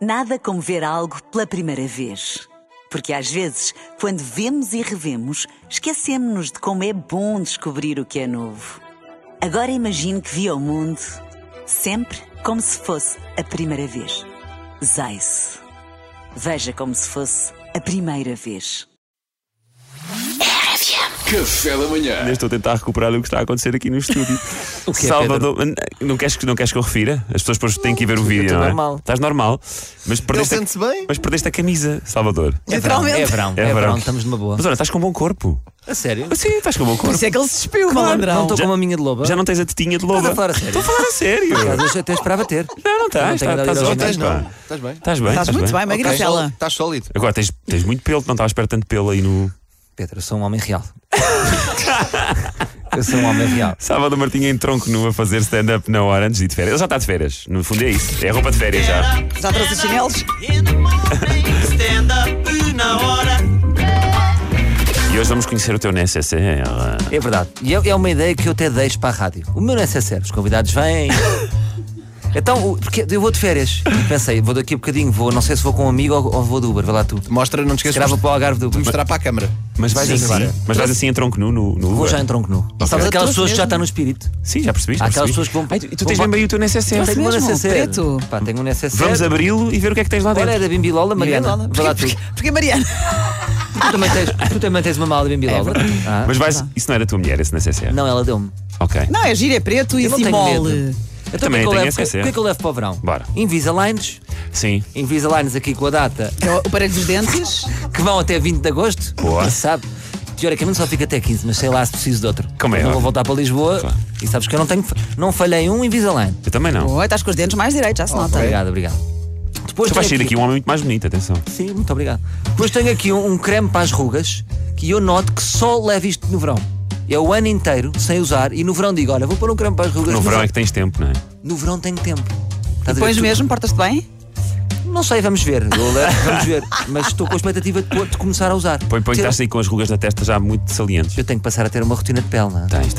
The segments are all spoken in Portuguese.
Nada como ver algo pela primeira vez. Porque às vezes, quando vemos e revemos, esquecemos-nos de como é bom descobrir o que é novo. Agora imagine que viu o mundo sempre como se fosse a primeira vez. Zais. Veja como se fosse a primeira vez. Café da manhã. Ainda estou a tentar recuperar o que está a acontecer aqui no estúdio. O que é, Salvador, não queres que eu refira? As pessoas depois têm que ir ver o vídeo, estou não é? normal. Estás normal. Mas Ele perdeste, sente-se bem? mas perdeste a camisa, Salvador. É verão, verão. estamos numa boa. Mas olha, estás com um bom corpo. A sério? Sim, estás com um bom corpo. Isso é que ele se despiu, Não malandrão. estou com uma minha de loba? Já não tens a tetinha de Estás loba. a falar a sério? Estou a falar a sério. Eu até esperava ter. Não estás. tenho nada a Estás dizer. ótimo, Tens pá. não? Estás bem? Estás bem. Estás muito bem, magricela. Estás sólido. Agora tens muito pelo, não estava a esperar tanto pelo aí no. Pedro, eu sou um homem real. Eu sou um homem real. Salvador Martinha em tronco nu a fazer stand-up na hora antes de ir de férias. Ele já está de férias. No fundo é isso. É a roupa de férias já. Já trouxe os chinelos? E hoje vamos conhecer o teu NSSR. É verdade. E é uma ideia que eu até deixo para a rádio. O meu não é sério. Os convidados vêm. Então, porque eu vou de férias. E pensei, vou daqui a bocadinho, não sei se vou com um amigo ou vou de Uber. Vai lá tu. Mostra, não te esqueças Grava para o Algarve do de Uber. mostrar para a câmara. Mas vais Sim, assim, claro. em tronco nu no Vou Uber? já em tronco nu. Sabes aquelas trouxe pessoas que já mesmo? estão no espírito? Sim, já percebi. Há aquelas pessoas que vão. Ai, tu tens mesmo aí o teu NSSR. Trouxe Tenho um mesmo, necessaire. preto. Pá, tenho um necessaire. Vamos abri-lo e ver o que é que tens lá dentro. Olha, é da Bimbilola, Mariana. Vai lá tu. Porque Mariana. Tu também tens uma mala de Bimbilola. Ah. Mas isso não é da tua mulher, esse NSSR? Não, ela deu-me. Ok. Não, é giro, é preto e Eu não assim tenho mole. medo. Então também o que tenho é que eu levo- SSR. o que é que eu levo para o verão? Bora. Invisaligns. Sim. Invisaligns aqui com a data Que é o aparelho dos dentes. que vão até 20 de agosto. Boa. E sabe? Teoricamente só fica até 15, mas sei lá se preciso de outro. Como é Não vou óbvio. voltar para Lisboa. Claro. E sabes que eu não falhei um Invisalign. Eu também não. Oi, estás com os dentes mais direitos, já se nota. Obrigado. Depois Tu vais tenho sair daqui um homem muito mais bonito, atenção. Sim, muito obrigado. Depois tenho aqui um creme para as rugas que eu noto que só levo isto no verão. É o ano inteiro sem usar e no verão digo, olha, vou pôr um creme para as rugas. No verão é que tens tempo, não é? No verão tenho tempo. Estás a ver? Depois Tu- mesmo, portas-te bem? Não sei, vamos ver. Vamos ver. Mas estou com a expectativa de começar a usar. Põe que estás aí com as rugas na testa já muito salientes. Eu tenho que passar a ter uma rotina de pele, não é? Tens.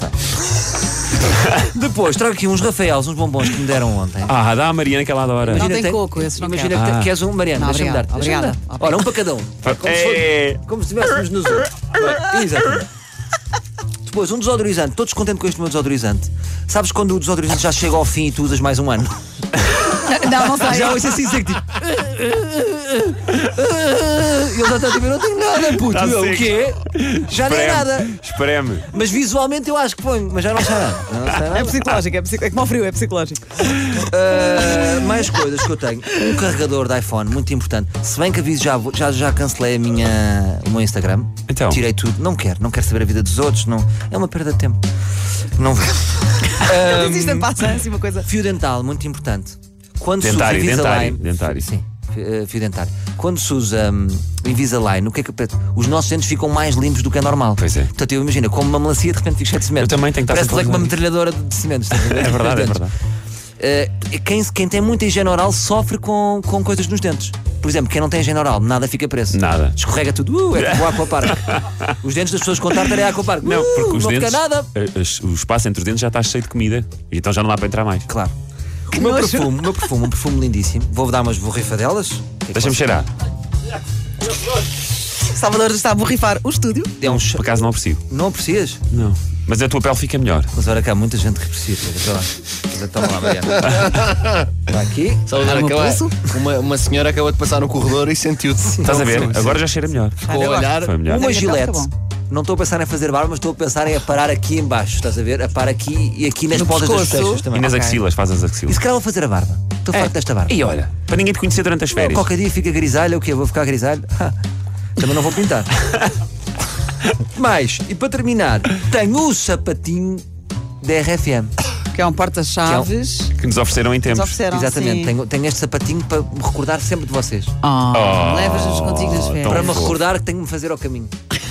Depois trago aqui uns Rafaels, uns bombons que me deram ontem. Ah, dá a Mariana que ela adora. Não tem coco, esses não Imagina quero. que és um Mariana, Não, deixa-me obrigada, dar-te. deixa-me obrigada. dar-te. Ora, um para cada um. Como se estivéssemos nos outros. Exatamente. Depois, um desodorizante. Estou descontente com este meu desodorizante. Sabes quando o desodorizante já chega ao fim e tu usas mais um ano? Não sei. Já ouço assim, tipo. E ele já está a dizer, não tenho nada, puto. Tá Eu, o seco. quê? Já nem é nada. Espreme. Mas visualmente eu acho que ponho, mas já não sei nada. Não sei nada. É psicológico, é como ao frio, é psicológico. Mais coisas que eu tenho. Um carregador de iPhone, muito importante. Se bem que aviso, já cancelei o meu Instagram. Então? Tirei tudo. Não quero saber a vida dos outros. Não, é uma perda de tempo. Não Diz isto passa assim uma coisa. Fio dental, muito importante. Quando Dentário, se usa Invisalign, dentário. Sim, fio dentário. Quando se usa Invisalign, o que é que os nossos dentes ficam mais limpos do que é normal. Pois é. Portanto, eu imagino, como uma melancia, de repente fico cheio de cimento. Eu também tenho que estar Parece que sempre uma a usar. metralhadora de cimento. estás a ver? É verdade, é Dentes. verdade. Quem tem muita higiene oral sofre com coisas nos dentes. Por exemplo, quem não tem higiene oral, nada fica preso. Nada. Escorrega tudo. É tipo o aquapark. Os dentes das pessoas com tártaro é aquapark. Não, porque os não dentes. fica nada. O espaço entre os dentes já está cheio de comida. E então já não dá para entrar mais. Claro. O meu perfume, um perfume lindíssimo. Vou dar umas borrifadelas. Deixa-me cheirar. Salvador está a borrifar o estúdio. É um Por acaso não aprecio. Não aprecias? Não. Mas a tua pele fica melhor. Mas olha cá, há muita gente que aprecia. Toma lá, Mariana. Está aqui. Salvador, Dá-me o pulso? uma senhora acabou de passar no corredor e sentiu-te. Estás a ver? Agora já cheira melhor. Ficou a olhar. Foi melhor. Uma Deve estar gilete. bom. Não estou a pensar em fazer barba, mas estou a pensar em aparar aqui em baixo. Estás a ver? Aparar aqui e aqui nas No pontas das pescoço. bochechas também. E nas Ok. axilas, faz as E axilas. se calhar vou fazer a barba. Estou farto desta barba. E olha, para ninguém te conhecer durante as férias. Qualquer dia fica grisalho, o quê? Vou ficar grisalho? Também não vou pintar. Mas, e para terminar, tenho o sapatinho da RFM. Que é um porta-chaves. Que nos ofereceram em Nos tempos. ofereceram, Exatamente, sim. tenho este sapatinho para me recordar sempre de vocês. Levas-nos contigo nas férias. Para me fofo. recordar que tenho de me fazer ao caminho.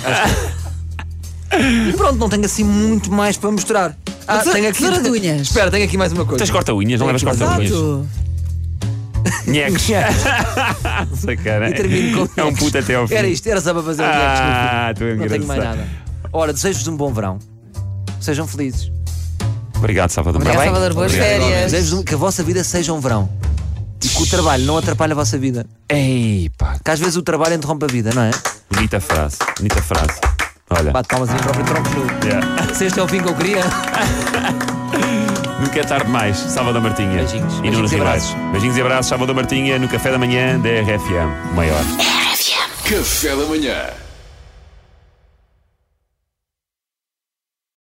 E pronto, não tenho assim muito mais para mostrar. Tenho aqui. Tesoura de unhas. Espera, tenho aqui mais uma coisa. Tens corta-unhas, não levas corta-unhas? Exato. Nheques. Sacana. E termino com É um puto até ao fim. Era isto, era só para fazer o nheques no fim. tu é Não tenho mais engraçado. nada. Ora, desejo-vos um bom verão. Sejam felizes. Obrigado, Salvador. Obrigado, bem? Salvador. Boas Obrigado, férias. Desejo-vos que a vossa vida seja um verão. que o trabalho não atrapalha a vossa vida. Ei, pá, Que às vezes o trabalho interrompe a vida, não é? bonita frase, bonita frase. Olha, Bate palmas em próprio tronco nu. yeah. Se este é o fim que eu queria. Nunca é tarde demais. Salvador Martinha. Beijinhos. E Nuno Beijinhos e Ribeiro. abraços. Beijinhos e abraços, Salvador Martinha, no café da manhã da RFM. O maior. Café da manhã.